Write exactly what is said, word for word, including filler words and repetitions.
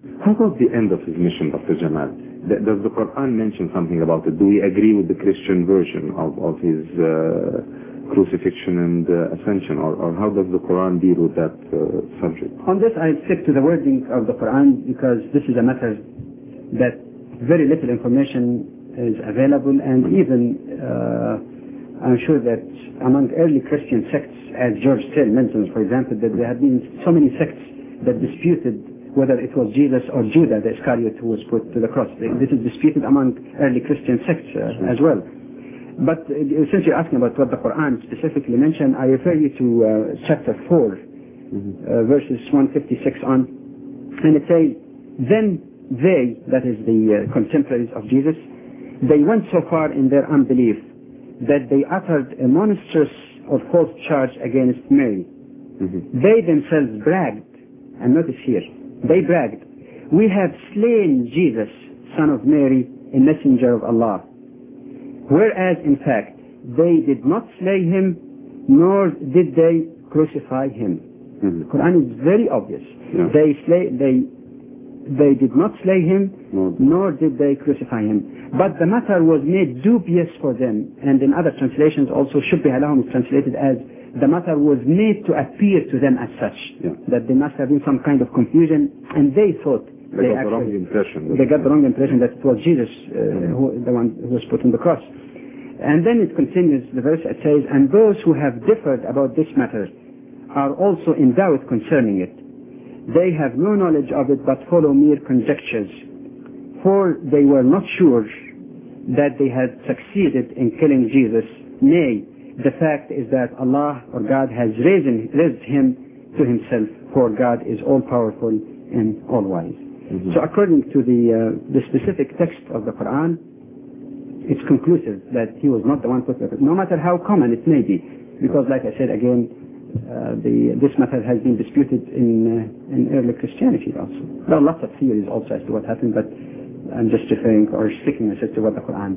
How about the end of his mission, Doctor Jamal? Does the Quran mention something about it? Do we agree with the Christian version of, of his uh, crucifixion and uh, ascension, or, or how does the Quran deal with that uh, subject? On this, I stick to the wording of the Quran because this is a matter that very little information is available, and even uh, I'm sure that among early Christian sects, as George Steele mentions, for example, that there have been so many sects that disputed whether it was Jesus or Judah, the Iscariot, who was put to the cross. This is disputed among early Christian sects uh, as well. But uh, since you're asking about what the Quran specifically mentioned, I refer you to uh, chapter four, mm-hmm. uh, verses one fifty-six on, and it says, then they, that is the uh, contemporaries of Jesus, they went so far in their unbelief that they uttered a monstrous or false charge against Mary. Mm-hmm. They themselves bragged, and notice here, they bragged, we have slain Jesus, son of Mary, a messenger of Allah. Whereas, in fact, they did not slay him, nor did they crucify him. Mm-hmm. The Quran is very obvious. Yeah. They, slay, they, they did not slay him, no. nor did they crucify him. But the matter was made dubious for them, and in other translations also, shubbiha lahum is translated as the matter was made to appear to them as such, yeah. that there must have been some kind of confusion, and they thought they, they got actually, the wrong impression. They got the wrong impression that it was Jesus, uh, mm-hmm. who, the one who was put on the cross. And then it continues, the verse it says, and those who have differed about this matter are also in doubt concerning it. They have no knowledge of it but follow mere conjectures, for they were not sure that they had succeeded in killing Jesus. Nay, the fact is that Allah or God has raised, raised him to himself, for God is all-powerful and all-wise. Mm-hmm. So according to the, uh, the specific text of the Quran, it's conclusive that he was not the one put there, no matter how common it may be. Because like I said again, uh, the, this matter has been disputed in, uh, in early Christianity also. There are lots of theories also as to what happened, but I'm just referring or sticking myself to what the Quran